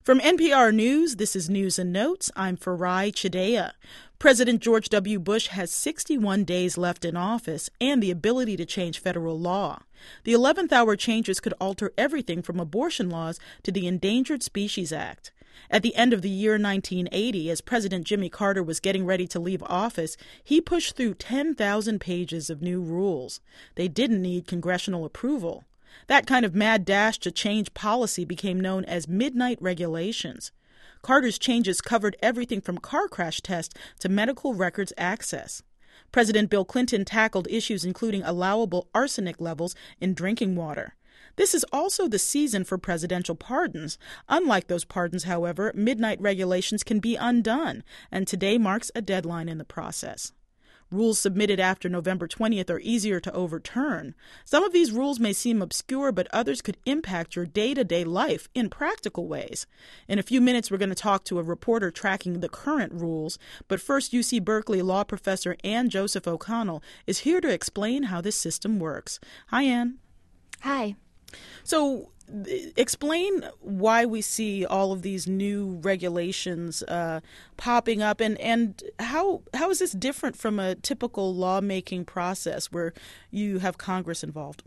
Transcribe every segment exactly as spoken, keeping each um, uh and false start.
From N P R News, this is News and Notes. I'm Farai Chideya. President George W. Bush has sixty-one days left in office and the ability to change federal law. The eleventh hour changes could alter everything from abortion laws to the Endangered Species Act. At the end of the year nineteen eighty, as President Jimmy Carter was getting ready to leave office, he pushed through ten thousand pages of new rules. They didn't need congressional approval. That kind of mad dash to change policy became known as midnight regulations. Carter's changes covered everything from car crash tests to medical records access. President Bill Clinton tackled issues including allowable arsenic levels in drinking water. This is also the season for presidential pardons. Unlike those pardons, however, midnight regulations can be undone, and today marks a deadline in the process. Rules submitted after November twentieth are easier to overturn. Some of these rules may seem obscure, but others could impact your day-to-day life in practical ways. In a few minutes, we're going to talk to a reporter tracking the current rules. But first, U C Berkeley law professor Ann Joseph O'Connell is here to explain how this system works. Hi, Ann. Hi. So explain why we see all of these new regulations uh, popping up, and, and how how is this different from a typical lawmaking process where you have Congress involved?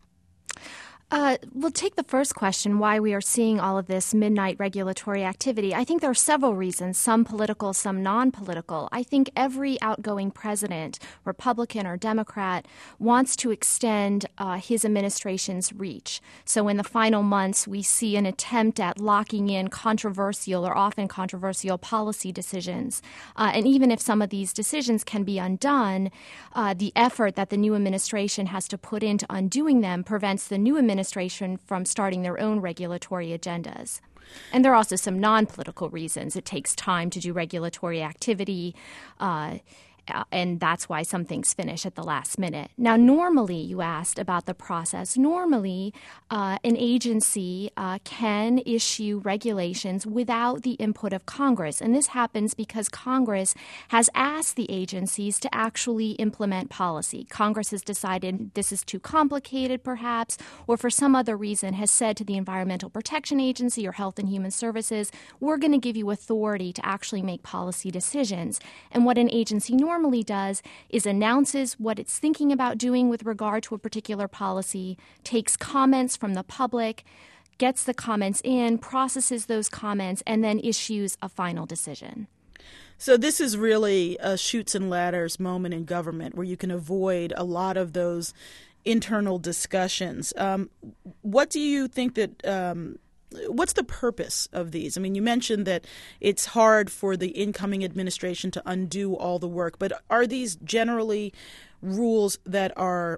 Uh, we'll take the first question, why we are seeing all of this midnight regulatory activity. I think there are several reasons, some political, some non-political. I think every outgoing president, Republican or Democrat, wants to extend uh, his administration's reach. So in the final months, we see an attempt at locking in controversial or often controversial policy decisions. Uh, and even if some of these decisions can be undone, uh, the effort that the new administration has to put into undoing them prevents the new administration administration from starting their own regulatory agendas. And there are also some non-political reasons. It takes time to do regulatory activity, uh, and that's why some things finish at the last minute. Now, normally, you asked about the process. Normally, uh, an agency uh, can issue regulations without the input of Congress. And this happens because Congress has asked the agencies to actually implement policy. Congress has decided this is too complicated, perhaps, or for some other reason has said to the Environmental Protection Agency or Health and Human Services, we're going to give you authority to actually make policy decisions. And what an agency normally normally does is announces what it's thinking about doing with regard to a particular policy, takes comments from the public, gets the comments in, processes those comments, and then issues a final decision. So this is really a chutes and ladders moment in government where you can avoid a lot of those internal discussions. Um, what do you think that um, What's the purpose of these? I mean, you mentioned that it's hard for the incoming administration to undo all the work, but are these generally rules that are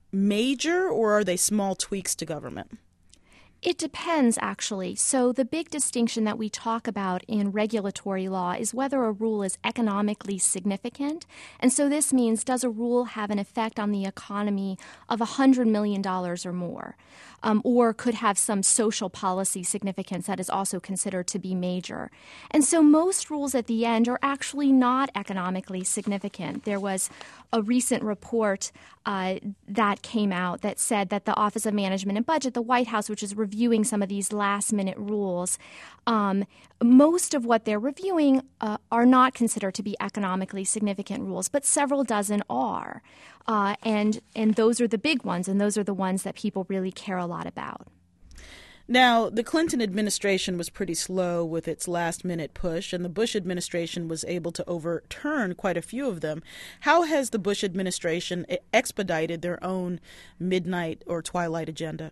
major, or are they small tweaks to government? It depends, actually. So the big distinction that we talk about in regulatory law is whether a rule is economically significant. And so this means, does a rule have an effect on the economy of one hundred million dollars or more, um, or could have some social policy significance that is also considered to be major. And so most rules at the end are actually not economically significant. There was a recent report uh, that came out that said that the Office of Management and Budget, the White House, which is reviewing some of these last-minute rules, um, most of what they're reviewing uh, are not considered to be economically significant rules, but several dozen are. Uh, and, and those are the big ones, and those are the ones that people really care a lot about. Now, the Clinton administration was pretty slow with its last-minute push, and the Bush administration was able to overturn quite a few of them. How has the Bush administration expedited their own midnight or twilight agenda?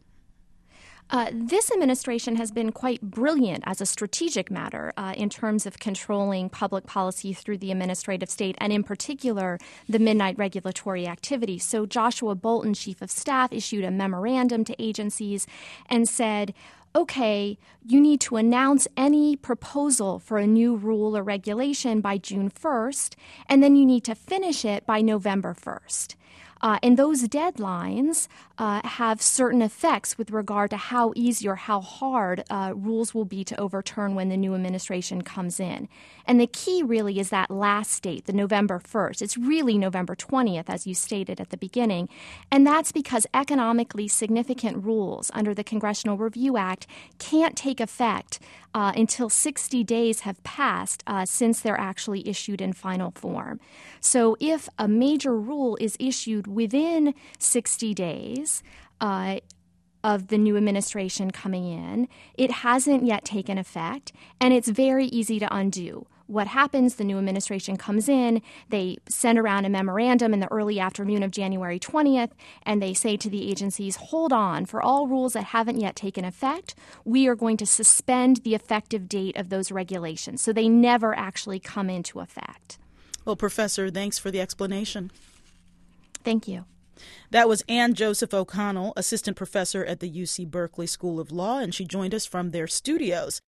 Uh, this administration has been quite brilliant as a strategic matter uh, in terms of controlling public policy through the administrative state, and in particular, the midnight regulatory activity. So Joshua Bolten, chief of staff, issued a memorandum to agencies and said, okay, you need to announce any proposal for a new rule or regulation by June first, and then you need to finish it by November first. Uh, and those deadlines uh, have certain effects with regard to how easy or how hard uh, rules will be to overturn when the new administration comes in. And the key really is that last date, the November first. It's really November twentieth, as you stated at the beginning. And that's because economically significant rules under the Congressional Review Act can't take effect uh, until sixty days have passed uh, since they're actually issued in final form. So if a major rule is issued within sixty days uh, of the new administration coming in, it hasn't yet taken effect, and it's very easy to undo. What happens, the new administration comes in, they send around a memorandum in the early afternoon of January twentieth, and they say to the agencies, hold on, for all rules that haven't yet taken effect, we are going to suspend the effective date of those regulations. So they never actually come into effect. Well, Professor, thanks for the explanation. Thank you. That was Ann Joseph O'Connell, assistant professor at the U C Berkeley School of Law, and she joined us from their studios.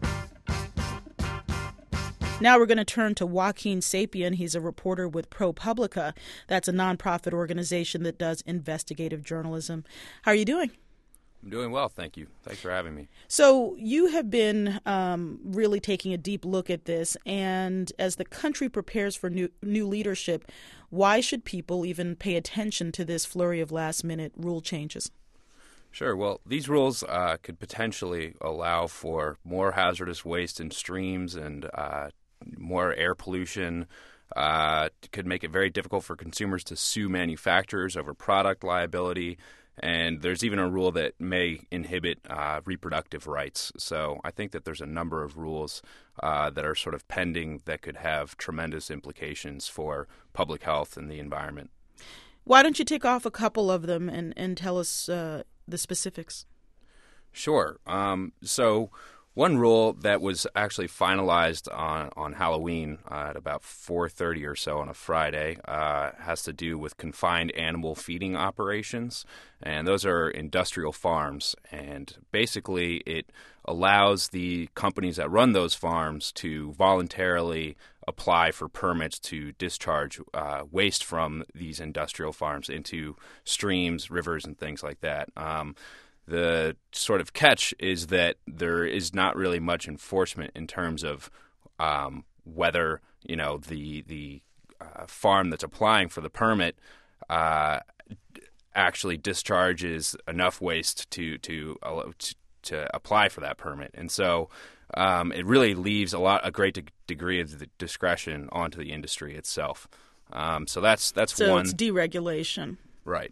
Now we're going to turn to Joaquin Sapien. He's a reporter with ProPublica. That's a nonprofit organization that does investigative journalism. How are you doing? I'm doing well, thank you. Thanks for having me. So you have been um, really taking a deep look at this, and as the country prepares for new, new leadership, why should people even pay attention to this flurry of last-minute rule changes? Sure. Well, these rules uh, could potentially allow for more hazardous waste in streams and uh, more air pollution. Uh, could make it very difficult for consumers to sue manufacturers over product liability. And there's even a rule that may inhibit uh, reproductive rights. So I think that there's a number of rules uh, that are sort of pending that could have tremendous implications for public health and the environment. Why don't you take off a couple of them and, and tell us uh, the specifics? Sure. Um, so one rule that was actually finalized on, on Halloween uh, at about four thirty or so on a Friday uh, has to do with confined animal feeding operations. And those are industrial farms. And basically it allows the companies that run those farms to voluntarily apply for permits to discharge uh, waste from these industrial farms into streams, rivers, and things like that. Um, The sort of catch is that there is not really much enforcement in terms of um, whether, you know, the the uh, farm that's applying for the permit uh, actually discharges enough waste to to uh, to, to apply for that permit, and so um, it really leaves a lot a great de- degree of the discretion onto the industry itself. Um, so that's that's so one. So it's deregulation, right?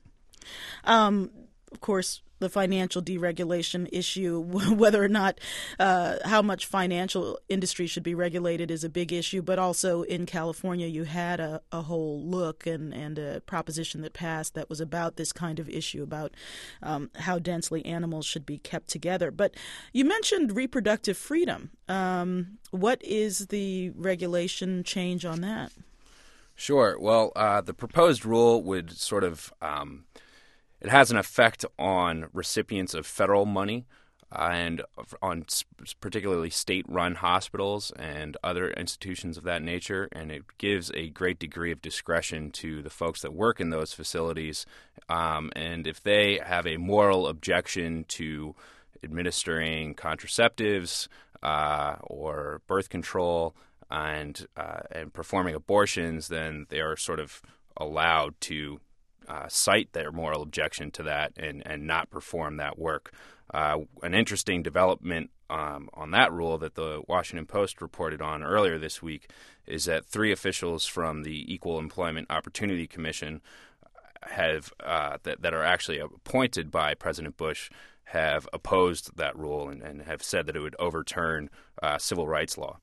Um, of course. The financial deregulation issue, whether or not uh, how much financial industry should be regulated is a big issue. But also in California, you had a, a whole look and, and a proposition that passed that was about this kind of issue, about um, how densely animals should be kept together. But you mentioned reproductive freedom. Um, what is the regulation change on that? Sure. Well, uh, the proposed rule would sort of um, It has an effect on recipients of federal money uh, and on particularly state-run hospitals and other institutions of that nature, and it gives a great degree of discretion to the folks that work in those facilities. Um, and if they have a moral objection to administering contraceptives uh, or birth control and, uh, and performing abortions, then they are sort of allowed to Uh, cite their moral objection to that and, and not perform that work. Uh, an interesting development um, on that rule that the Washington Post reported on earlier this week is that three officials from the Equal Employment Opportunity Commission have uh, that, that are actually appointed by President Bush have opposed that rule and, and have said that it would overturn uh, civil rights law.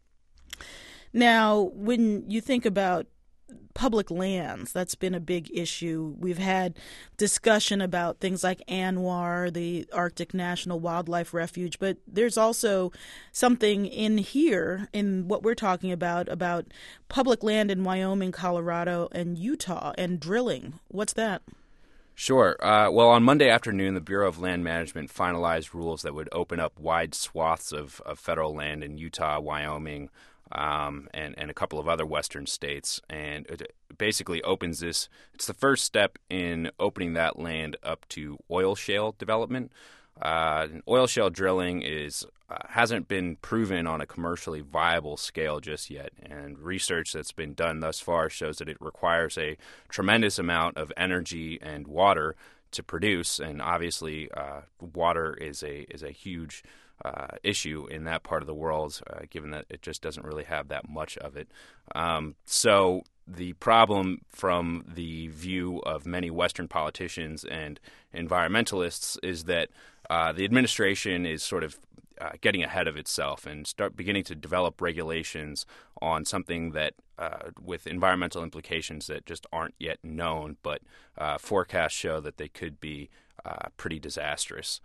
Now, when you think about public lands, that's been a big issue. We've had discussion about things like ANWR, the Arctic National Wildlife Refuge, but there's also something in here, in what we're talking about, about public land in Wyoming, Colorado, and Utah, and drilling. What's that? Sure. Uh, well, on Monday afternoon, the Bureau of Land Management finalized rules that would open up wide swaths of, of federal land in Utah, Wyoming, um, and, and a couple of other Western states. And it basically opens this, it's the first step in opening that land up to oil shale development. Uh, oil shale drilling is uh, hasn't been proven on a commercially viable scale just yet, and research that's been done thus far shows that it requires a tremendous amount of energy and water to produce, and obviously uh, water is a is a huge uh, issue in that part of the world, uh, given that it just doesn't really have that much of it. Um, so the problem from the view of many Western politicians and environmentalists is that uh, the administration is sort of uh, getting ahead of itself and start beginning to develop regulations on something that uh, with environmental implications that just aren't yet known, but uh, forecasts show that they could be uh, pretty disastrous.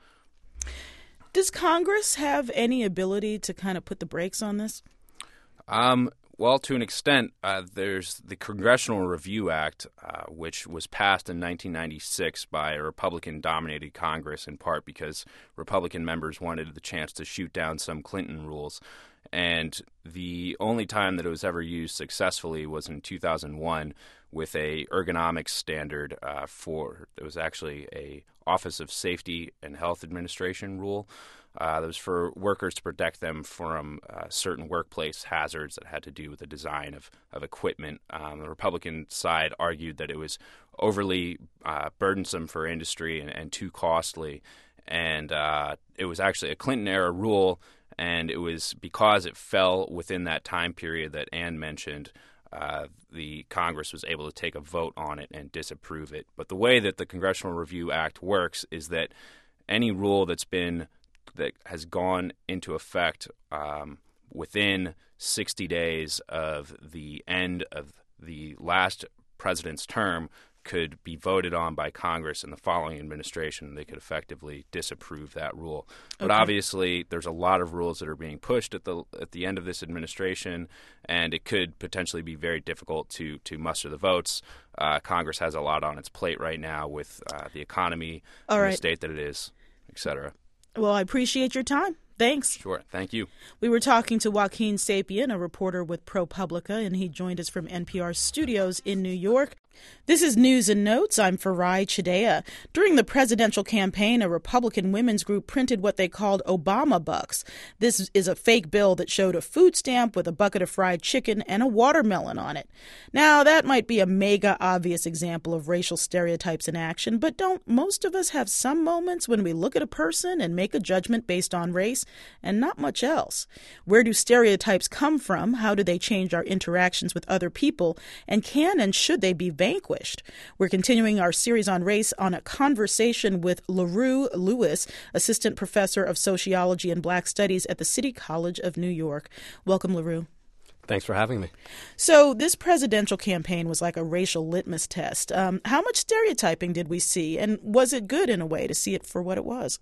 Does Congress have any ability to kind of put the brakes on this? Um, well, to an extent, uh, there's the Congressional Review Act, uh, which was passed in nineteen ninety-six by a Republican-dominated Congress, in part because Republican members wanted the chance to shoot down some Clinton rules. And the only time that it was ever used successfully was in two thousand one with a ergonomics standard uh, for, it was actually a Office of Safety and Health Administration rule. Uh, that was for workers to protect them from uh, certain workplace hazards that had to do with the design of, of equipment. Um, the Republican side argued that it was overly uh, burdensome for industry and, and too costly. And uh, it was actually a Clinton-era rule, and it was because it fell within that time period that Ann mentioned, uh, the Congress was able to take a vote on it and disapprove it. But the way that the Congressional Review Act works is that any rule that's been that has gone into effect um, within sixty days of the end of the last president's term could be voted on by Congress in the following administration. They could effectively disapprove that rule. But okay. Obviously, there's a lot of rules that are being pushed at the at the end of this administration, and it could potentially be very difficult to to muster the votes. Uh, Congress has a lot on its plate right now with uh, the economy All in right. the state that it is, et cetera. Well, I appreciate your time. Thanks. Sure. Thank you. We were talking to Joaquin Sapien, a reporter with ProPublica, and he joined us from N P R studios in New York. This is News and Notes. I'm Farai Chidea. During the presidential campaign, a Republican women's group printed what they called Obama Bucks. This is a fake bill that showed a food stamp with a bucket of fried chicken and a watermelon on it. Now, that might be a mega obvious example of racial stereotypes in action, but don't most of us have some moments when we look at a person and make a judgment based on race and not much else? Where do stereotypes come from? How do they change our interactions with other people? And can and should they be vanquished? We're continuing our series on race on a conversation with LaRue Lewis, assistant professor of sociology and black studies at the City College of New York. Welcome, LaRue. Thanks for having me. So this presidential campaign was like a racial litmus test. Um, how much stereotyping did we see? And was it good in a way to see it for what it was?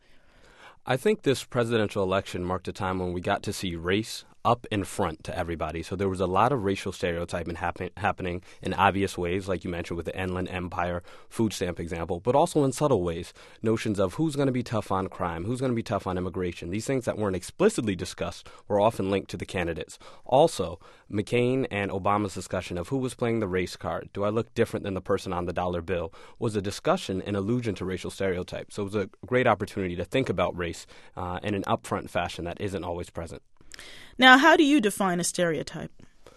I think this presidential election marked a time when we got to see race up in front to everybody. So there was a lot of racial stereotyping happen- happening in obvious ways, like you mentioned with the Inland Empire food stamp example, but also in subtle ways. Notions of who's going to be tough on crime, who's going to be tough on immigration. These things that weren't explicitly discussed were often linked to the candidates. Also, McCain and Obama's discussion of who was playing the race card, do I look different than the person on the dollar bill, was a discussion in allusion to racial stereotypes. So it was a great opportunity to think about race uh, in an upfront fashion that isn't always present. Now, how do you define a stereotype?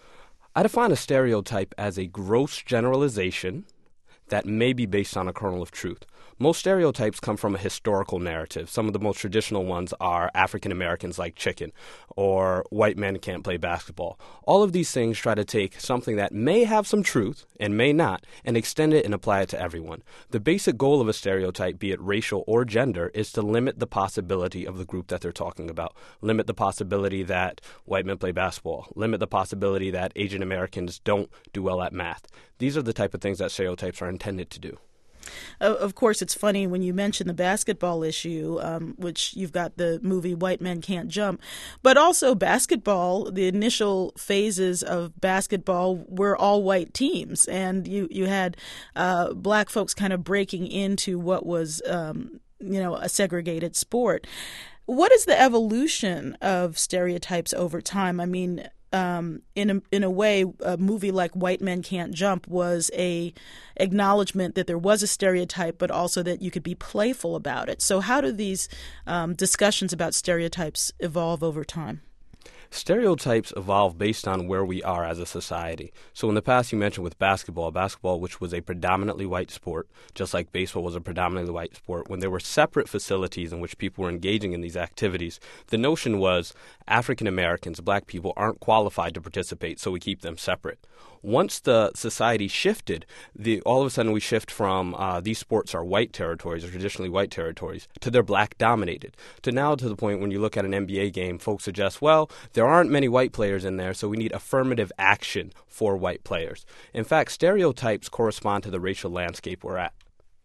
I define a stereotype as a gross generalization that may be based on a kernel of truth. Most stereotypes come from a historical narrative. Some of the most traditional ones are African Americans like chicken, or white men can't play basketball. All of these things try to take something that may have some truth and may not, and extend it and apply it to everyone. The basic goal of a stereotype, be it racial or gender, is to limit the possibility of the group that they're talking about. Limit the possibility that white men play basketball. Limit the possibility that Asian Americans don't do well at math. These are the type of things that stereotypes are intended to do. Of course, it's funny when you mention the basketball issue, um, which you've got the movie White Men Can't Jump, but also basketball, the initial phases of basketball were all white teams, and you, you had uh, black folks kind of breaking into what was, um, you know, a segregated sport. What is the evolution of stereotypes over time? I mean, um, in a, in a way, a movie like White Men Can't Jump was a acknowledgement that there was a stereotype, but also that you could be playful about it. So how do these um, discussions about stereotypes evolve over time? Stereotypes evolve based on where we are as a society. So in the past, you mentioned with basketball, basketball, which was a predominantly white sport, just like baseball was a predominantly white sport, when there were separate facilities in which people were engaging in these activities, the notion was African Americans, black people, aren't qualified to participate, so we keep them separate. Once the society shifted, the, all of a sudden we shift from uh, these sports are white territories, or traditionally white territories, to they're black-dominated, to now to the point when you look at an N B A game, folks suggest, well, there aren't many white players in there, so we need affirmative action for white players. In fact, stereotypes correspond to the racial landscape we're at.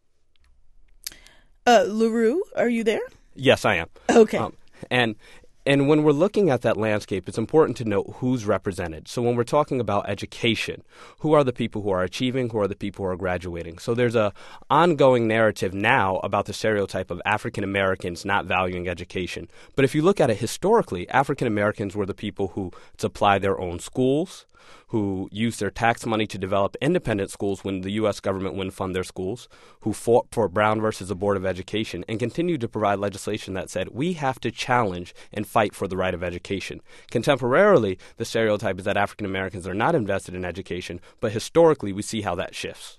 Uh, LaRue, are you there? Yes, I am. Okay. Um, and And when we're looking at that landscape, it's important to note who's represented. So when we're talking about education, who are the people who are achieving, who are the people who are graduating? So there's a ongoing narrative now about the stereotype of African Americans not valuing education. But if you look at it historically, African Americans were the people who supply their own schools, who used their tax money to develop independent schools when the U S government wouldn't fund their schools, who fought for Brown versus the Board of Education, and continued to provide legislation that said we have to challenge and fight for the right of education. Contemporarily, the stereotype is that African Americans are not invested in education, but historically we see how that shifts.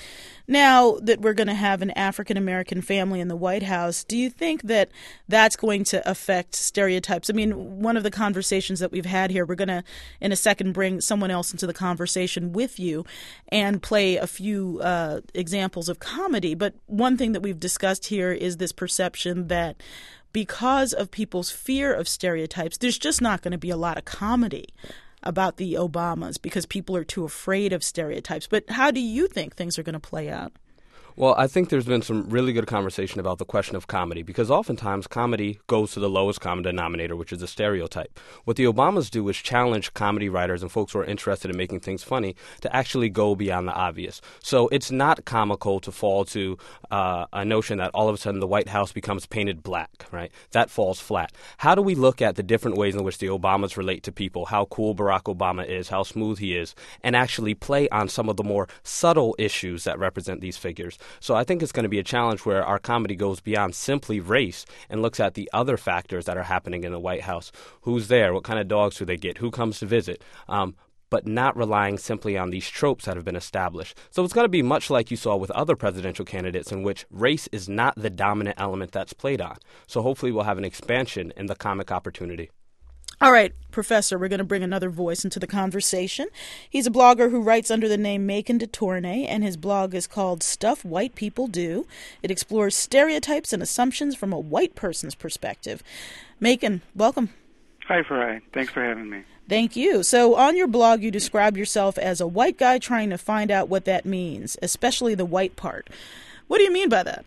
Now that we're going to have an African-American family in the White House, do you think that that's going to affect stereotypes? I mean, one of the conversations that we've had here, we're going to, in a second, bring someone else into the conversation with you and play a few uh, examples of comedy. But one thing that we've discussed here is this perception that because of people's fear of stereotypes, there's just not going to be a lot of comedy about the Obamas because people are too afraid of stereotypes. But how do you think things are going to play out? Well, I think there's been some really good conversation about the question of comedy, because oftentimes comedy goes to the lowest common denominator, which is a stereotype. What the Obamas do is challenge comedy writers and folks who are interested in making things funny to actually go beyond the obvious. So it's not comical to fall to uh, a notion that all of a sudden the White House becomes painted black, right? That falls flat. How do we look at the different ways in which the Obamas relate to people, how cool Barack Obama is, how smooth he is, and actually play on some of the more subtle issues that represent these figures? So I think it's going to be a challenge where our comedy goes beyond simply race and looks at the other factors that are happening in the White House. Who's there? What kind of dogs do they get? Who comes to visit? Um, but not relying simply on these tropes that have been established. So it's going to be much like you saw with other presidential candidates in which race is not the dominant element that's played on. So hopefully we'll have an expansion in the comic opportunity. All right, Professor, we're going to bring another voice into the conversation. He's a blogger who writes under the name Macon DeTournay, and his blog is called Stuff White People Do. It explores stereotypes and assumptions from a white person's perspective. Macon, welcome. Hi, Farai. Thanks for having me. Thank you. So on your blog, you describe yourself as a white guy trying to find out what that means, especially the white part. What do you mean by that?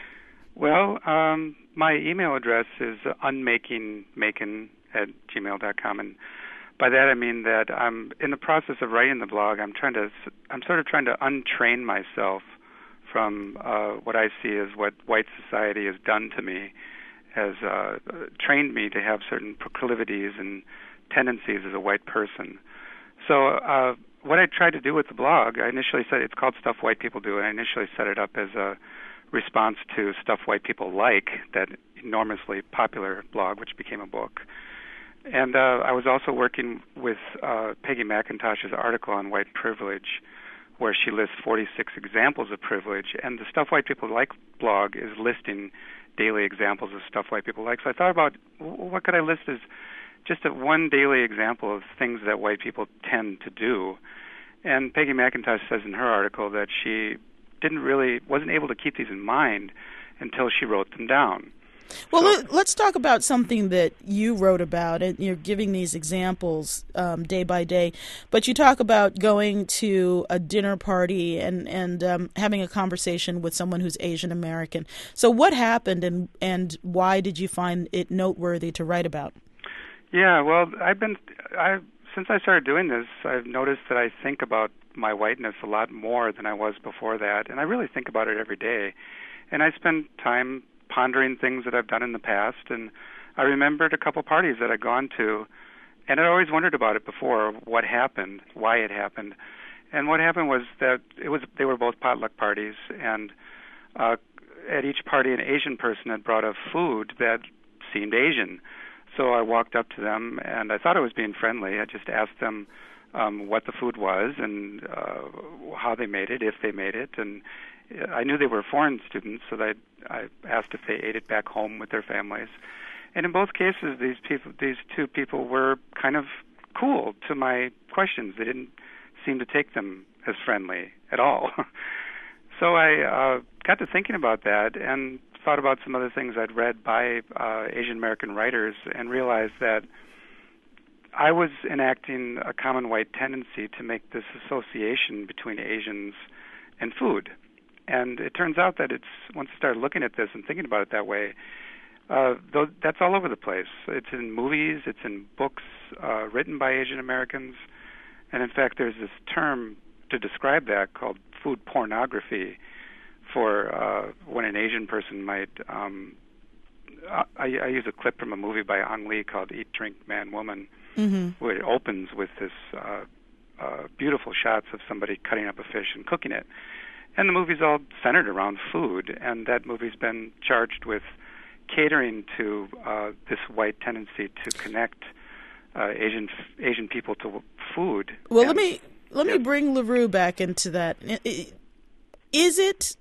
Well, um, my email address is unmakingmacon at gmail dot com, and by that I mean that I'm in the process of writing the blog. I'm trying to, I'm sort of trying to untrain myself from uh, what I see as what white society has done to me, has uh, trained me to have certain proclivities and tendencies as a white person. So uh, what I tried to do with the blog, I initially said it's called Stuff White People Do, and I initially set it up as a response to Stuff White People Like, that enormously popular blog, which became a book. And uh, I was also working with uh, Peggy McIntosh's article on white privilege, where she lists forty-six examples of privilege, and the Stuff White People Like blog is listing daily examples of stuff white people like. So I thought about, what could I list as just a one daily example of things that white people tend to do. And Peggy McIntosh says in her article that she didn't really, wasn't able to keep these in mind until she wrote them down. Well, so, let, let's talk about something that you wrote about, and you're giving these examples um, day by day. But you talk about going to a dinner party and and um, having a conversation with someone who's Asian American. So, what happened, and and why did you find it noteworthy to write about? Yeah, well, I've been I since I started doing this, I've noticed that I think about my whiteness a lot more than I was before that, and I really think about it every day. And I spend time pondering things that I've done in the past, and I remembered a couple parties that I'd gone to, and I'd always wondered about it before, what happened, why it happened. And what happened was that it was they were both potluck parties, and uh, at each party an Asian person had brought a food that seemed Asian. So I walked up to them, and I thought I was being friendly. I just asked them um, what the food was and uh, how they made it, if they made it. And I knew they were foreign students, so that I asked if they ate it back home with their families. And in both cases, these people, these two people were kind of cool to my questions. They didn't seem to take them as friendly at all. So I uh, got to thinking about that and thought about some other things I'd read by uh, Asian American writers and realized that I was enacting a common white tendency to make this association between Asians and food. And it turns out that it's, once I started looking at this and thinking about it that way, uh, though that's all over the place. It's in movies, it's in books uh, written by Asian Americans, and in fact there's this term to describe that called food pornography, for uh, when an Asian person might, um, I, I use a clip from a movie by Ang Lee called Eat, Drink, Man, Woman, mm-hmm. where it opens with this uh, uh, beautiful shots of somebody cutting up a fish and cooking it. And the movie's all centered around food, and that movie's been charged with catering to uh, this white tendency to connect uh, Asian Asian people to food. Well, and, let me let yeah. me bring LaRue back into that. Is it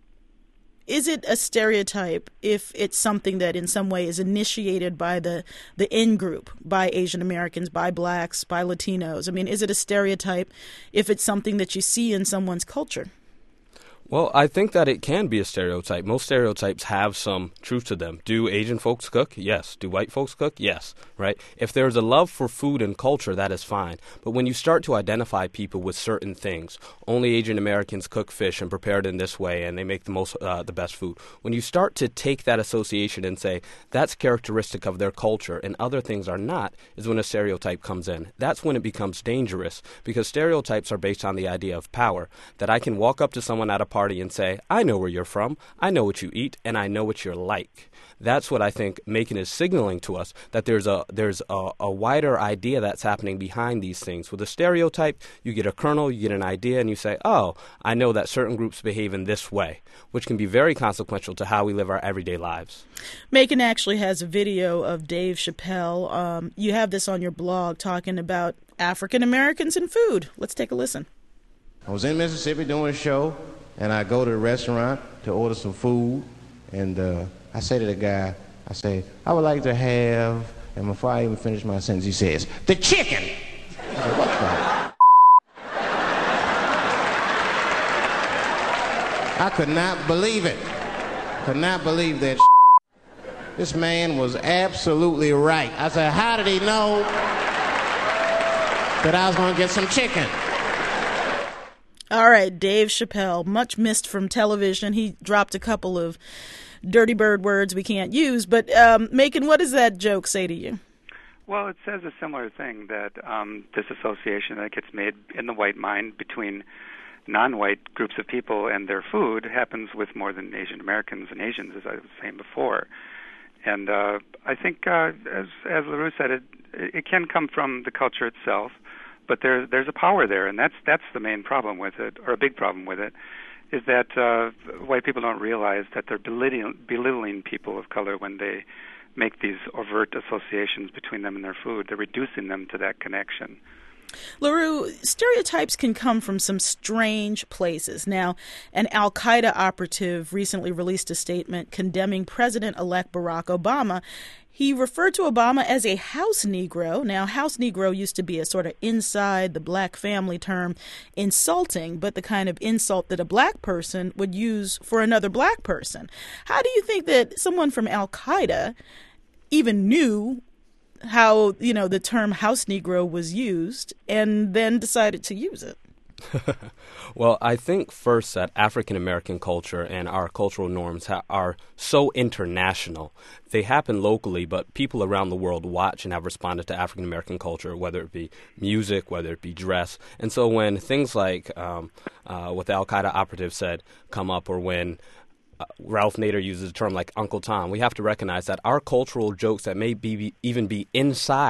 is it a stereotype if it's something that in some way is initiated by the the in group, by Asian Americans, by blacks, by Latinos? I mean, is it a stereotype if it's something that you see in someone's culture? Well, I think that it can be a stereotype. Most stereotypes have some truth to them. Do Asian folks cook? Yes. Do white folks cook? Yes. Right? If there's a love for food and culture, that is fine. But when you start to identify people with certain things, only Asian Americans cook fish and prepare it in this way, and they make the most, uh, the best food. When you start to take that association and say that's characteristic of their culture and other things are not, is when a stereotype comes in. That's when it becomes dangerous, because stereotypes are based on the idea of power. That I can walk up to someone at a party and say, I know where you're from, I know what you eat, and I know what you're like. That's what I think Macon is signaling to us, that there's a there's a, a wider idea that's happening behind these things. With a stereotype, you get a kernel, you get an idea, and you say, oh, I know that certain groups behave in this way, which can be very consequential to how we live our everyday lives. Macon actually has a video of Dave Chappelle. Um, you have this on your blog talking about African Americans and food. Let's take a listen. I was in Mississippi doing a show, and I go to the restaurant to order some food, and uh, I say to the guy, I say, I would like to have, and before I even finish my sentence, he says, the chicken! I said, what the? I could not believe it. Could not believe that. This man was absolutely right. I said, how did he know that I was going to get some chicken? All right, Dave Chappelle, much missed from television. He dropped a couple of dirty bird words we can't use. But, um, Macon, what does that joke say to you? Well, it says a similar thing, that um, this association that gets made in the white mind between non-white groups of people and their food happens with more than Asian Americans and Asians, as I was saying before. And uh, I think, uh, as, as LaRue said, it, it can come from the culture itself. But there, there's a power there, and that's that's the main problem with it, or a big problem with it, is that uh, white people don't realize that they're belittling, belittling people of color when they make these overt associations between them and their food. They're reducing them to that connection. LaRue, stereotypes can come from some strange places. Now, an al-Qaeda operative recently released a statement condemning President-elect Barack Obama. He referred to Obama as a house Negro. Now, house Negro used to be a sort of inside the black family term, insulting, but the kind of insult that a black person would use for another black person. How do you think that someone from al-Qaeda even knew how, you know, the term house Negro was used and then decided to use it? Well, I think first that African American culture and our cultural norms ha- are so international. They happen locally, but people around the world watch and have responded to African American culture, whether it be music, whether it be dress. And so when things like um, uh, what the al-Qaeda operative said come up, or when Uh, Ralph Nader uses a term like Uncle Tom, we have to recognize that our cultural jokes that may be, be even be inside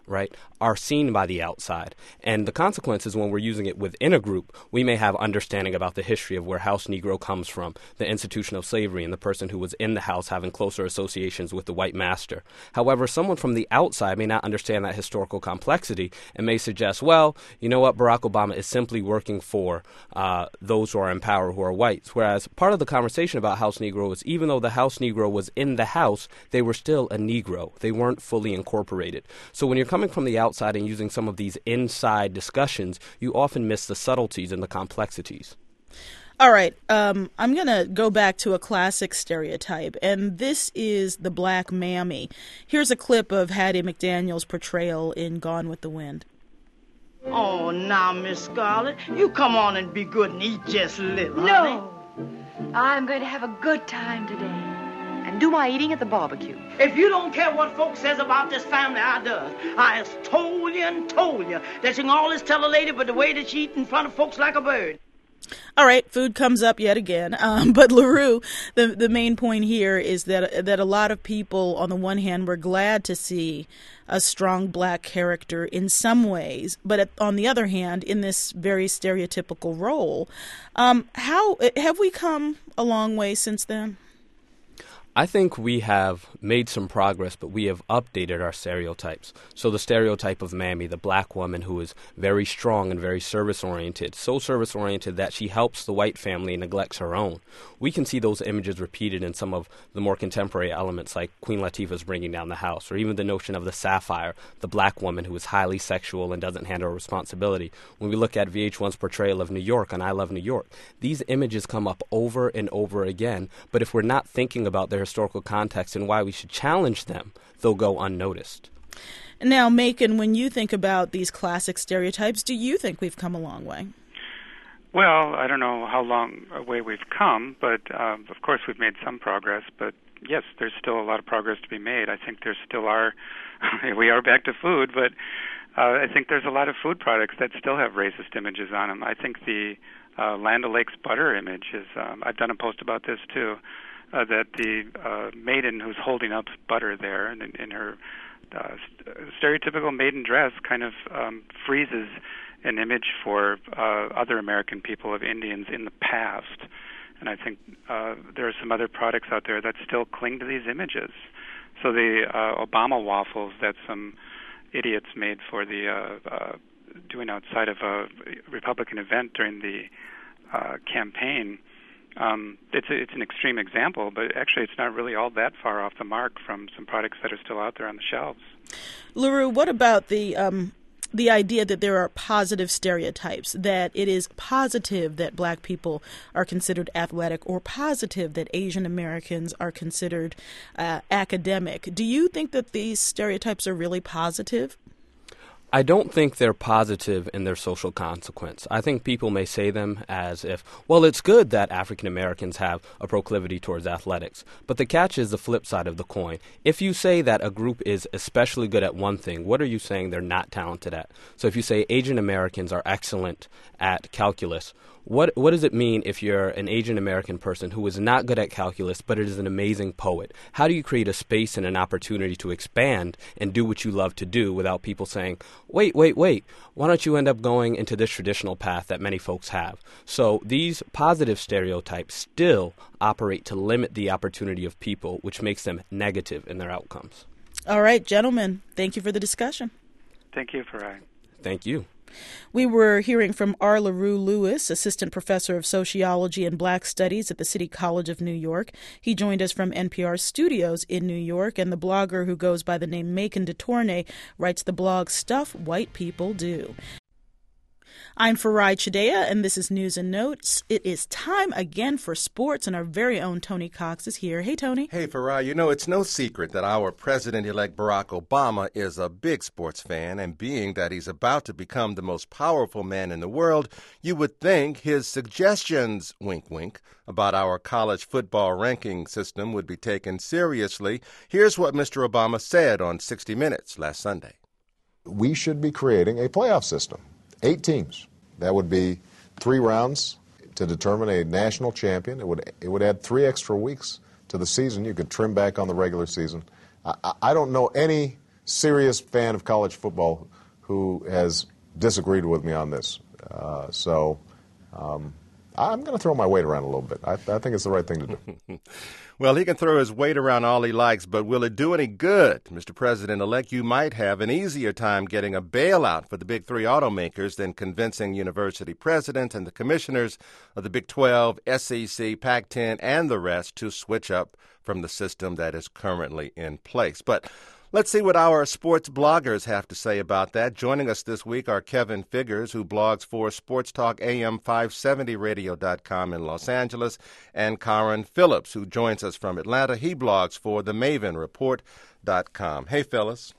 right, are seen by the outside. And the consequence is when we're using it within a group, we may have understanding about the history of where House Negro comes from, the institution of slavery, and the person who was in the house having closer associations with the white master. However, someone from the outside may not understand that historical complexity and may suggest, well, you know what, Barack Obama is simply working for uh, those who are in power who are whites. Whereas part of the conversation about House Negro is even though the House Negro was in the House, they were still a Negro. They weren't fully incorporated. So when you're coming from the outside and using some of these inside discussions, you often miss the subtleties and the complexities. All right, um, I'm going to go back to a classic stereotype, and this is the black mammy. Here's a clip of Hattie McDaniel's portrayal in Gone with the Wind. Oh, now, Miss Scarlett, you come on and be good and eat just a little. No, honey. I'm going to have a good time today and do my eating at the barbecue. If you don't care what folks says about this family, I does. I has told you and told you that you can always tell a lady but the way that she eat in front of folks like a bird. All right, food comes up yet again. Um, but LaRue, the the main point here is that that a lot of people, on the one hand, were glad to see a strong black character in some ways, but at, on the other hand, in this very stereotypical role. Um, how have we come a long way since then? I think we have made some progress, but we have updated our stereotypes. So the stereotype of Mammy, the black woman who is very strong and very service-oriented, so service-oriented that she helps the white family and neglects her own. We can see those images repeated in some of the more contemporary elements like Queen Latifah's bringing down the house, or even the notion of the sapphire, the black woman who is highly sexual and doesn't handle responsibility. When we look at V H one's portrayal of New York on I Love New York, these images come up over and over again, but if we're not thinking about their historical context and why we should challenge them, they'll go unnoticed. Now, Macon, when you think about these classic stereotypes, do you think we've come a long way? Well, I don't know how long a way we've come, but um, of course we've made some progress. But yes, there's still a lot of progress to be made. I think there still are, we are back to food, but uh, I think there's a lot of food products that still have racist images on them. I think the uh, Land O'Lakes butter image is, um, I've done a post about this too, uh, that the uh, maiden who's holding up butter there in, in her uh, stereotypical maiden dress kind of um, freezes an image for uh, other American people of Indians in the past. And I think uh, there are some other products out there that still cling to these images. So the uh, Obama waffles that some idiots made for the uh, uh, doing outside of a Republican event during the uh, campaign, um, it's a, it's an extreme example, but actually it's not really all that far off the mark from some products that are still out there on the shelves. LaRue, what about the um the idea that there are positive stereotypes, that it is positive that black people are considered athletic or positive that Asian Americans are considered uh, academic? Do you think that these stereotypes are really positive? I don't think they're positive in their social consequence. I think people may say them as if, well, it's good that African Americans have a proclivity towards athletics. But the catch is the flip side of the coin. If you say that a group is especially good at one thing, what are you saying they're not talented at? So if you say Asian Americans are excellent at calculus, What what does it mean if you're an Asian American person who is not good at calculus but is an amazing poet? How do you create a space and an opportunity to expand and do what you love to do without people saying, wait, wait, wait, why don't you end up going into this traditional path that many folks have? So these positive stereotypes still operate to limit the opportunity of people, which makes them negative in their outcomes. All right, gentlemen, thank you for the discussion. Thank you, Farai. Thank you. We were hearing from R. LaRue Lewis, Assistant Professor of Sociology and Black Studies at the City College of New York. He joined us from N P R studios in New York, and the blogger who goes by the name Macon DeTournay writes the blog Stuff White People Do. I'm Farai Chideya, and this is News and Notes. It is time again for sports, and our very own Tony Cox is here. Hey, Tony. Hey, Farai. You know, it's no secret that our President-elect Barack Obama is a big sports fan, and being that he's about to become the most powerful man in the world, you would think his suggestions, wink, wink, about our college football ranking system would be taken seriously. Here's what Mister Obama said on sixty minutes last Sunday. We should be creating a playoff system. Eight teams. That would be three rounds to determine a national champion. It would it would add three extra weeks to the season. You could trim back on the regular season. I, I don't know any serious fan of college football who has disagreed with me on this. Uh, so um, I'm going to throw my weight around a little bit. I, I think it's the right thing to do. Well, he can throw his weight around all he likes, but will it do any good? Mister President-elect, you might have an easier time getting a bailout for the big three automakers than convincing university presidents and the commissioners of the Big twelve, S E C, Pac ten, and the rest to switch up from the system that is currently in place. But let's see what our sports bloggers have to say about that. Joining us this week are Kevin Figures, who blogs for Sports Talk A M five seventy radio dot com in Los Angeles, and Karen Phillips, who joins us from Atlanta. He blogs for the maven report dot com. Hey, fellas.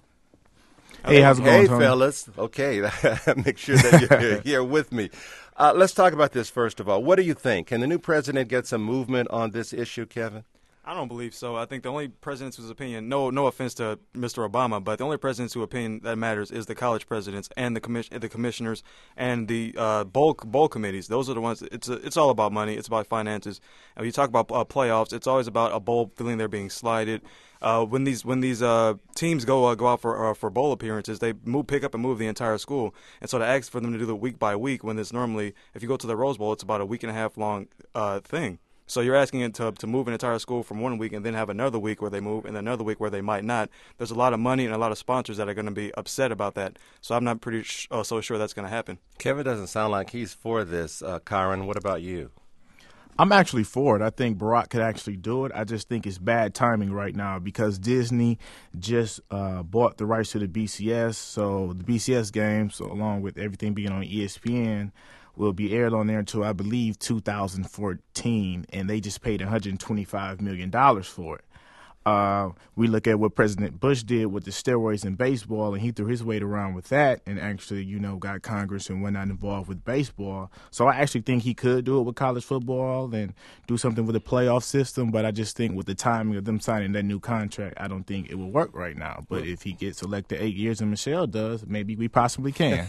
Hey, how's it going, Hey, Tony? fellas. Okay, make sure that you're here with me. Uh, let's talk about this first of all. What do you think? Can the new president get some movement on this issue, Kevin? I don't believe so. I think the only president whose opinion, no no offense to Mister Obama, but the only president whose opinion that matters is the college presidents and the commission, the commissioners and the uh, bowl bowl committees. Those are the ones. It's a, it's all about money. It's about finances. And when you talk about uh, playoffs, it's always about a bowl feeling they're being slighted. Uh, when these when these uh, teams go uh, go out for uh, for bowl appearances, they move pick up and move the entire school. And so to ask for them to do the week by week, when it's normally, if you go to the Rose Bowl, it's about a week and a half long uh, thing. So you're asking it to to move an entire school from one week and then have another week where they move and another week where they might not. There's a lot of money and a lot of sponsors that are going to be upset about that. So I'm not pretty sh- uh, so sure that's going to happen. Kevin doesn't sound like he's for this. Uh, Karen, what about you? I'm actually for it. I think Barack could actually do it. I just think it's bad timing right now because Disney just uh, bought the rights to the B C S. So the B C S games, so along with everything being on E S P N, will be aired on there until, I believe, two thousand fourteen, and they just paid one hundred twenty-five million dollars for it. Uh, we look at what President Bush did with the steroids in baseball, and he threw his weight around with that and actually, you know, got Congress and whatnot involved with baseball. So I actually think he could do it with college football and do something with the playoff system, but I just think with the timing of them signing that new contract, I don't think it will work right now. But if he gets elected eight years and Michelle does, maybe we possibly can.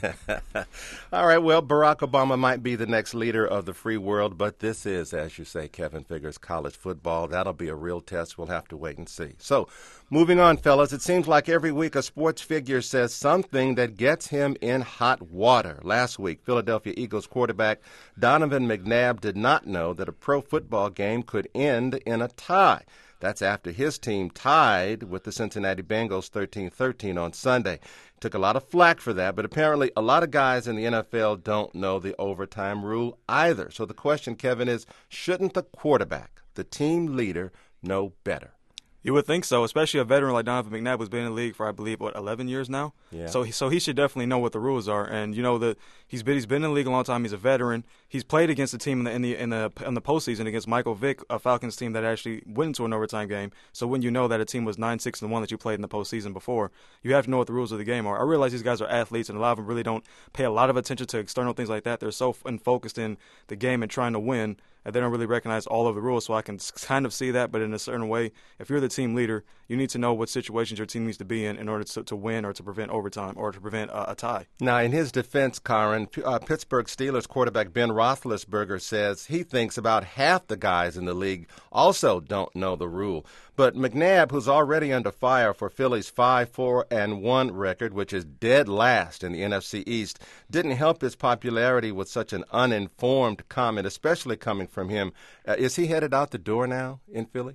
All right, well, Barack Obama might be the next leader of the free world, but this is, as you say, Kevin Figures, college football. That'll be a real test. We'll have to wait and see. So, moving on, fellas, it seems like every week a sports figure says something that gets him in hot water. Last week, Philadelphia Eagles quarterback Donovan McNabb did not know that a pro football game could end in a tie. That's after his team tied with the Cincinnati Bengals thirteen thirteen on Sunday. Took a lot of flack for that, but apparently a lot of guys in the N F L don't know the overtime rule either. So the question, Kevin, is shouldn't the quarterback, the team leader, know better? You would think so, especially a veteran like Donovan McNabb, who's been in the league for, I believe, what, eleven years now. Yeah. So, he, so he should definitely know what the rules are. And you know that he's been he's been in the league a long time. He's a veteran. He's played against the team in the in the in the, in the postseason against Michael Vick, a Falcons team that actually went into an overtime game. So when you know that a team was nine six and one that you played in the postseason before, you have to know what the rules of the game are. I realize these guys are athletes, and a lot of them really don't pay a lot of attention to external things like that. They're so f- focused in the game and trying to win, and they don't really recognize all of the rules. So I can kind of see that, but in a certain way, if you're the team leader, you need to know what situations your team needs to be in in order to, to win or to prevent overtime or to prevent a, a tie. Now, in his defense, Karen, uh, Pittsburgh Steelers quarterback Ben Roethlisberger says he thinks about half the guys in the league also don't know the rule. But McNabb, who's already under fire for Philly's five four and one record, which is dead last in the N F C East, didn't help his popularity with such an uninformed comment, especially coming from him. Uh, is he headed out the door now in Philly?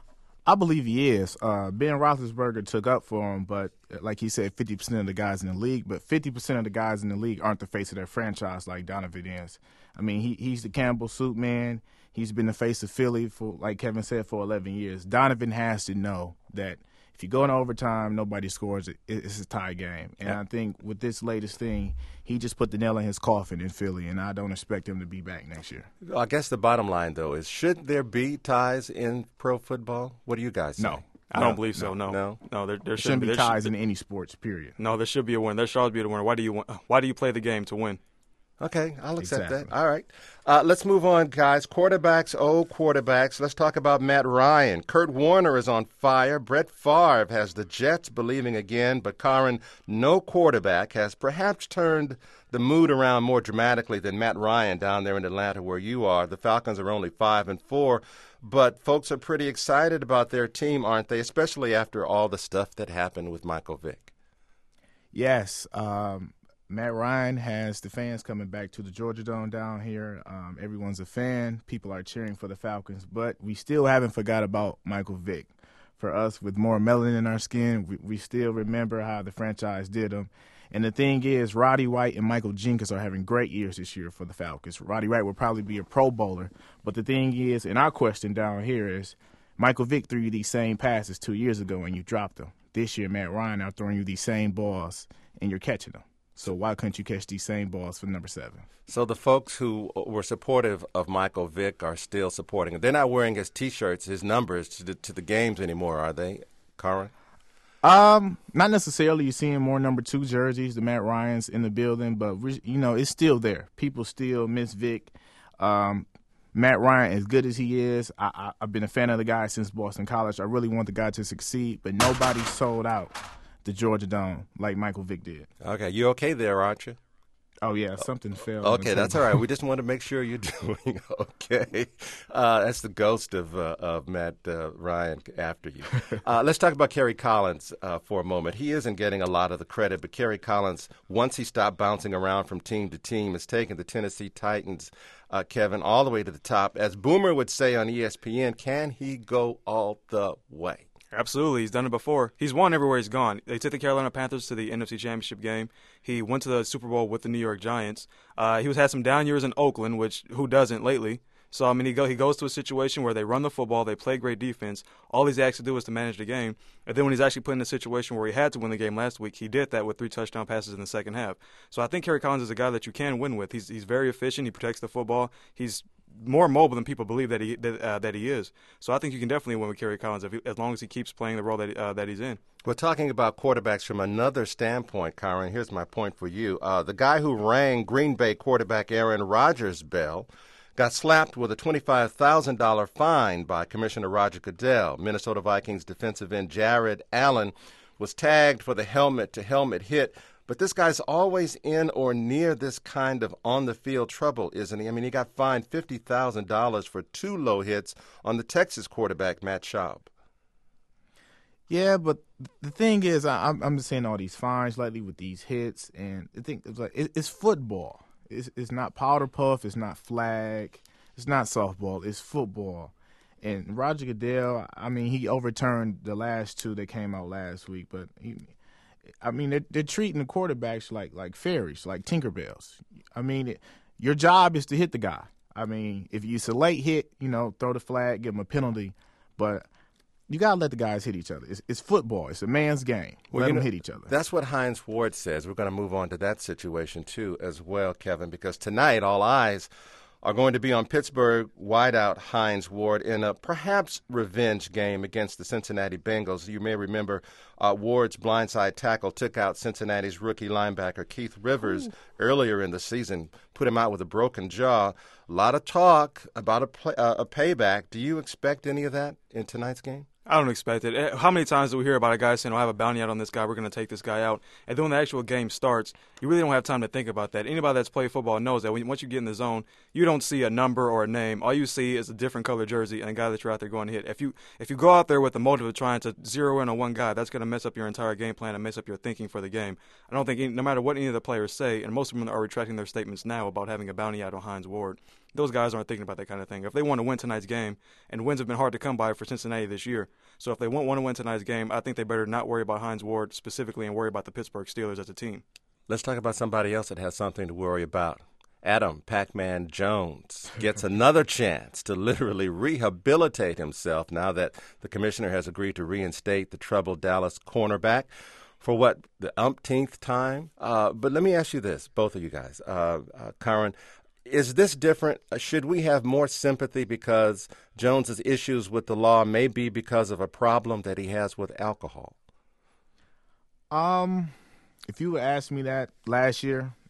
I believe he is. Uh, Ben Roethlisberger took up for him, but like he said, fifty percent of the guys in the league, but fifty percent of the guys in the league aren't the face of their franchise like Donovan is. I mean, he he's the Campbell soup man. He's been the face of Philly for, like Kevin said, for eleven years. Donovan has to know that if you go in overtime, nobody scores. It, it's a tie game. And I think with this latest thing, he just put the nail in his coffin in Philly, and I don't expect him to be back next year. I guess the bottom line, though, is should there be ties in pro football? What do you guys say? No. I no, don't believe so. No, no, no. There, there, there shouldn't, shouldn't be there ties should, in any sports. Period. No, there should be a win. There should always be a winner. Why do you win? Why do you play the game to win? Okay, I'll accept Exactly. that. All right. Uh, let's move on, guys. Quarterbacks, oh, quarterbacks. Let's talk about Matt Ryan. Kurt Warner is on fire. Brett Favre has the Jets believing again. But, Karin, no quarterback has perhaps turned the mood around more dramatically than Matt Ryan down there in Atlanta where you are. The Falcons are only five and four, but folks are pretty excited about their team, aren't they, especially after all the stuff that happened with Michael Vick? Yes. Um Matt Ryan has the fans coming back to the Georgia Dome down here. Um, everyone's a fan. People are cheering for the Falcons, but we still haven't forgot about Michael Vick. For us, with more melanin in our skin, we, we still remember how the franchise did him. And the thing is, Roddy White and Michael Jenkins are having great years this year for the Falcons. Roddy White will probably be a Pro Bowler, but the thing is, and our question down here is, Michael Vick threw you these same passes two years ago and you dropped them. This year, Matt Ryan now throwing you these same balls and you're catching them. So why couldn't you catch these same balls for number seven? So the folks who were supportive of Michael Vick are still supporting him. They're not wearing his T-shirts, his numbers to the, to the games anymore, are they, Karin? Um, not necessarily. You're seeing more number two jerseys, the Matt Ryans in the building, but you know it's still there. People still miss Vick. Um, Matt Ryan, as good as he is, I, I, I've been a fan of the guy since Boston College. I really want the guy to succeed, but nobody sold out the Georgia Dome like Michael Vick did. Okay, you okay there, aren't you? Oh, yeah, something fell. Okay, that's all right. We just want to make sure you're doing okay. Uh, that's the ghost of uh, of Matt uh, Ryan after you. Uh, let's talk about Kerry Collins uh, for a moment. He isn't getting a lot of the credit, but Kerry Collins, once he stopped bouncing around from team to team, has taken the Tennessee Titans, uh, Kevin, all the way to the top. As Boomer would say on E S P N, can he go all the way? Absolutely. He's done it before. He's won everywhere he's gone. They took the Carolina Panthers to the N F C Championship game. He went to the Super Bowl with the New York Giants. Uh, he was had some down years in Oakland, which who doesn't lately? So, I mean, he go he goes to a situation where they run the football, they play great defense. All he's asked to do is to manage the game. And then when he's actually put in a situation where he had to win the game last week, he did that with three touchdown passes in the second half. So I think Kerry Collins is a guy that you can win with. He's he's very efficient. He protects the football. He's more mobile than people believe that he that, uh, that he is. So I think you can definitely win with Kerry Collins if he, as long as he keeps playing the role that uh, that he's in. We're talking about quarterbacks from another standpoint, Karin. Here's my point for you. Uh, the guy who rang Green Bay quarterback Aaron Rodgers' bell got slapped with a twenty-five thousand dollars fine by Commissioner Roger Goodell. Minnesota Vikings defensive end Jared Allen was tagged for the helmet-to-helmet hit. But this guy's always in or near this kind of on-the-field trouble, isn't he? I mean, he got fined fifty thousand dollars for two low hits on the Texas quarterback, Matt Schaub. Yeah, but the thing is, I'm, I'm just seeing all these fines lately with these hits, and I think it's like it's football. It's, it's not powder puff. It's not flag. It's not softball. It's football. And Roger Goodell, I mean, he overturned the last two that came out last week, but he – I mean, they're, they're treating the quarterbacks like like fairies, like Tinkerbells. I mean, it, your job is to hit the guy. I mean, if it's a late hit, you know, throw the flag, give him a penalty. But you got to let the guys hit each other. It's, it's football. It's a man's game. Well, let them know, hit each other. That's what Hines Ward says. We're going to move on to that situation, too, as well, Kevin, because tonight all eyes are going to be on Pittsburgh wideout Hines Ward in a perhaps revenge game against the Cincinnati Bengals. You may remember uh, Ward's blindside tackle took out Cincinnati's rookie linebacker Keith Rivers Ooh. earlier in the season, put him out with a broken jaw. A lot of talk about a, play, uh, a payback. Do you expect any of that in tonight's game? I don't expect it. How many times do we hear about a guy saying, oh, I have a bounty out on this guy, we're going to take this guy out, and then when the actual game starts, you really don't have time to think about that. Anybody that's played football knows that when, once you get in the zone, you don't see a number or a name. All you see is a different color jersey and a guy that you're out there going to hit. If you if you go out there with the motive of trying to zero in on one guy, that's going to mess up your entire game plan and mess up your thinking for the game. I don't think, any, no matter what any of the players say, and most of them are retracting their statements now about having a bounty out on Hines Ward, those guys aren't thinking about that kind of thing. If they want to win tonight's game, and wins have been hard to come by for Cincinnati this year, so if they want, want to win tonight's game, I think they better not worry about Hines Ward specifically and worry about the Pittsburgh Steelers as a team. Let's talk about somebody else that has something to worry about. Adam Pac-Man Jones gets another chance to literally rehabilitate himself now that the commissioner has agreed to reinstate the troubled Dallas cornerback for what, the umpteenth time? Uh, but let me ask you this, both of you guys. Uh, uh, Karin, is this different? Should we have more sympathy because Jones's issues with the law may be because of a problem that he has with alcohol? Um, if you would ask me that last year,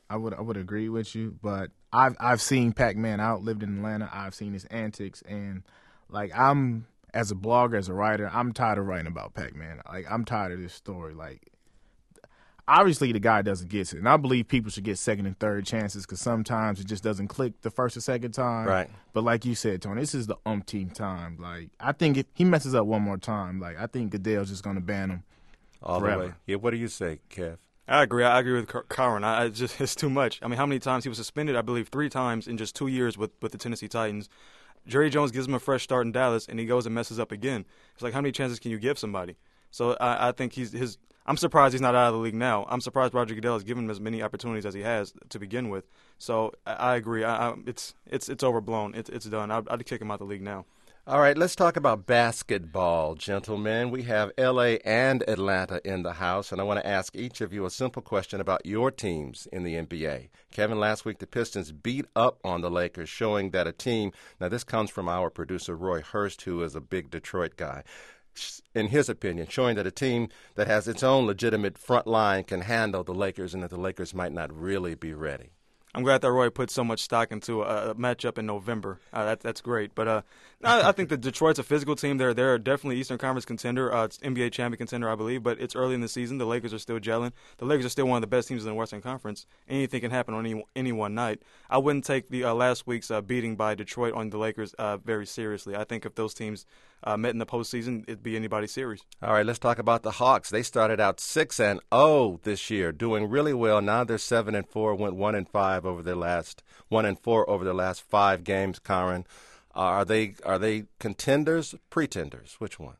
I would I would agree with you, but I've I've seen Pac-Man out, lived in Atlanta. I've seen his antics, and like I'm as a blogger, as a writer, I'm tired of writing about Pac-Man. Like I'm tired of this story. Like obviously the guy doesn't get it, and I believe people should get second and third chances because sometimes it just doesn't click the first or second time. Right. But like you said, Tony, this is the umpteenth time. Like I think if he messes up one more time, like I think Goodell's just going to ban him all forever. the way. Yeah. What do you say, Kev? I agree. I agree with Karan. I, I just it's too much. I mean, how many times he was suspended? I believe three times in just two years with, with the Tennessee Titans. Jerry Jones gives him a fresh start in Dallas, and he goes and messes up again. It's like, how many chances can you give somebody? So I, I think he's his. I'm surprised he's not out of the league now. I'm surprised Roger Goodell has given him as many opportunities as he has to begin with. So I, I agree. I, I, it's it's it's overblown. It's it's done. I'd, I'd kick him out of the league now. All right, let's talk about basketball, gentlemen. We have L A and Atlanta in the house, and I want to ask each of you a simple question about your teams in the N B A. Kevin, last week the Pistons beat up on the Lakers, showing that a team – now this comes from our producer, Roy Hurst, who is a big Detroit guy. In his opinion, showing that a team that has its own legitimate front line can handle the Lakers and that the Lakers might not really be ready. I'm glad that Roy put so much stock into a, a matchup in November. Uh, that, that's great. But uh, I, I think that Detroit's a physical team. They're, they're definitely Eastern Conference contender, uh, N B A champion contender, I believe. But it's early in the season. The Lakers are still gelling. The Lakers are still one of the best teams in the Western Conference. Anything can happen on any, any one night. I wouldn't take the uh, last week's uh, beating by Detroit on the Lakers uh, very seriously. I think if those teams uh, met in the postseason, it'd be anybody's series. All right, let's talk about the Hawks. They started out six and oh this year, doing really well. Now they're seven and four, went one and five over their last one and four over their last five games. Karen, uh, are they are they contenders, pretenders? Which one?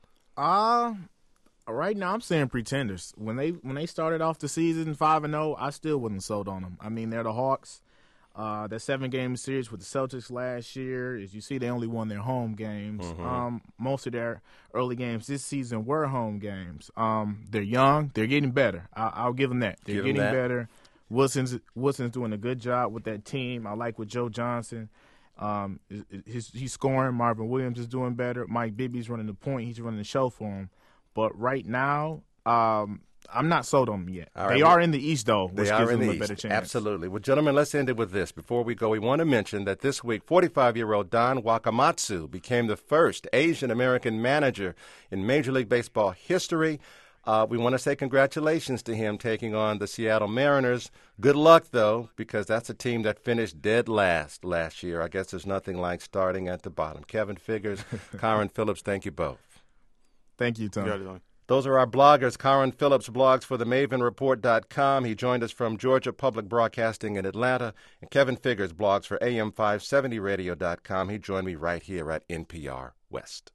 Uh right now I'm saying pretenders. When they when they started off the season five and zero, I still wasn't sold on them. I mean, they're the Hawks. Uh, that seven-game series with the Celtics last year, as you see, they only won their home games. Mm-hmm. Um, most of their early games this season were home games. Um, they're young. They're getting better. I- I'll give them that. They're Give 'em getting that. better. Wilson's Wilson's doing a good job with that team. I like with Joe Johnson. Um, his, he's scoring. Marvin Williams is doing better. Mike Bibby's running the point. He's running the show for him. But right now, um, I'm not sold on them yet. All right, they well, are in the East, though, which They are gives in them the a better East. chance. Absolutely. Well, gentlemen, let's end it with this. Before we go, we want to mention that this week, forty-five-year-old Don Wakamatsu became the first Asian-American manager in Major League Baseball history. Uh, we want to say congratulations to him taking on the Seattle Mariners. Good luck, though, because that's a team that finished dead last last year. I guess there's nothing like starting at the bottom. Kevin Figures, Kyron Phillips, thank you both. Thank you, Tom. Yeah, Those are our bloggers. Kyron Phillips blogs for the maven report dot com. He joined us from Georgia Public Broadcasting in Atlanta. And Kevin Figures blogs for A M five seventy radio dot com. He joined me right here at N P R West.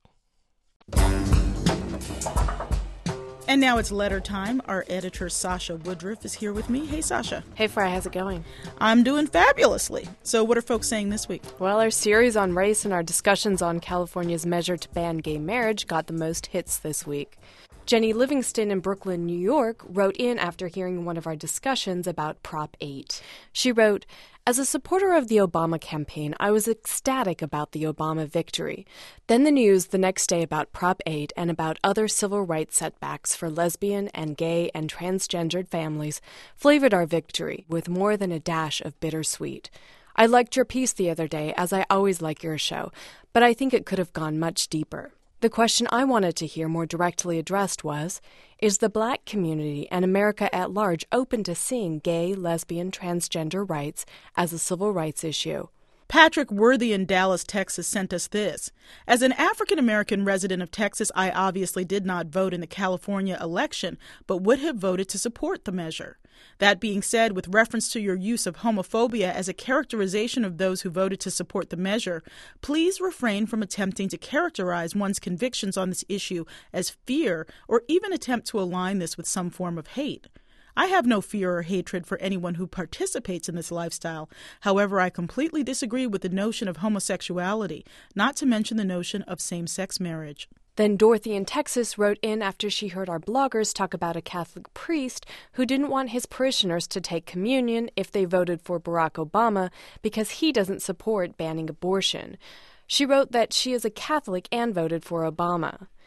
And now it's letter time. Our editor, Sasha Woodruff, is here with me. Hey, Sasha. Hey, Fry, how's it going? I'm doing fabulously. So what are folks saying this week? Well, our series on race and our discussions on California's measure to ban gay marriage got the most hits this week. Jenny Livingston in Brooklyn, New York, wrote in after hearing one of our discussions about Prop eight. She wrote, "As a supporter of the Obama campaign, I was ecstatic about the Obama victory. Then the news the next day about Prop eight and about other civil rights setbacks for lesbian and gay and transgendered families flavored our victory with more than a dash of bittersweet. I liked your piece the other day, as I always like your show, but I think it could have gone much deeper. The question I wanted to hear more directly addressed was, is the black community and America at large open to seeing gay, lesbian, transgender rights as a civil rights issue?" Patrick Worthy in Dallas, Texas, sent us this. As an African-American resident of Texas, I obviously did not vote in the California election, but would have voted to support the measure. That being said, with reference to your use of homophobia as a characterization of those who voted to support the measure, please refrain from attempting to characterize one's convictions on this issue as fear or even attempt to align this with some form of hate. I have no fear or hatred for anyone who participates in this lifestyle. However, I completely disagree with the notion of homosexuality, not to mention the notion of same-sex marriage. Then Dorothy in Texas wrote in after she heard our bloggers talk about a Catholic priest who didn't want his parishioners to take communion if they voted for Barack Obama because he doesn't support banning abortion. She wrote that she is a Catholic and voted for Obama.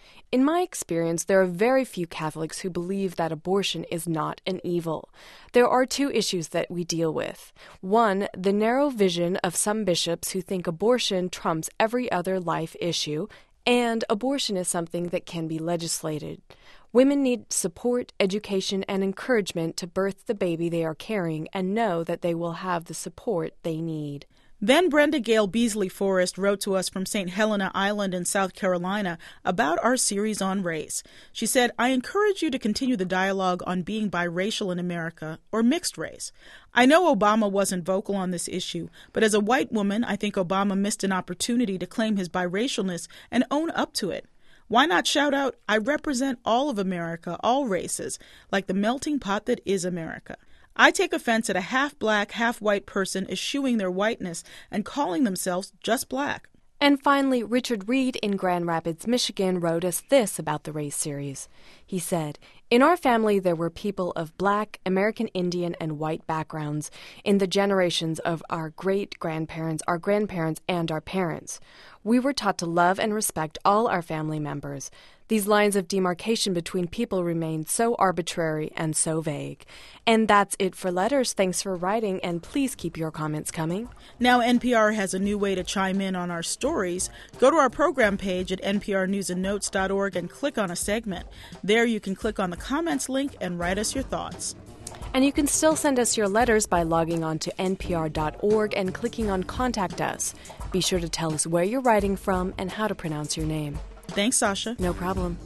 In my experience, there are very few Catholics who believe that abortion is not an evil. There are two issues that we deal with. One, the narrow vision of some bishops who think abortion trumps every other life issue, and abortion is something that can be legislated. Women need support, education, and encouragement to birth the baby they are carrying and know that they will have the support they need. Then Brenda Gale Beasley Forrest wrote to us from Saint Helena Island in South Carolina about our series on race. She said, I encourage you to continue the dialogue on being biracial in America or mixed race. I know Obama wasn't vocal on this issue, but as a white woman, I think Obama missed an opportunity to claim his biracialness and own up to it. Why not shout out, I represent all of America, all races, like the melting pot that is America. I take offense at a half-black, half-white person eschewing their whiteness and calling themselves just black. And finally, Richard Reed in Grand Rapids, Michigan, wrote us this about the race series. He said, in our family, there were people of black, American Indian, and white backgrounds in the generations of our great-grandparents, our grandparents, and our parents. We were taught to love and respect all our family members. These lines of demarcation between people remain so arbitrary and so vague. And that's it for letters. Thanks for writing, and please keep your comments coming. Now N P R has a new way to chime in on our stories. Go to our program page at n p r news and notes dot org and click on a segment. There you can click on the comments link and write us your thoughts. And you can still send us your letters by logging on to n p r dot org and clicking on Contact Us. Be sure to tell us where you're writing from and how to pronounce your name. Thanks, Sasha. No problem.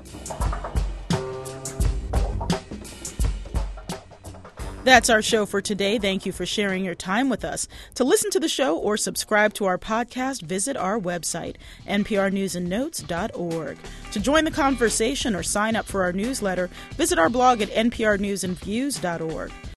That's our show for today. Thank you for sharing your time with us. To listen to the show or subscribe to our podcast, visit our website, n p r news and notes dot org. To join the conversation or sign up for our newsletter, visit our blog at n p r news and views dot org.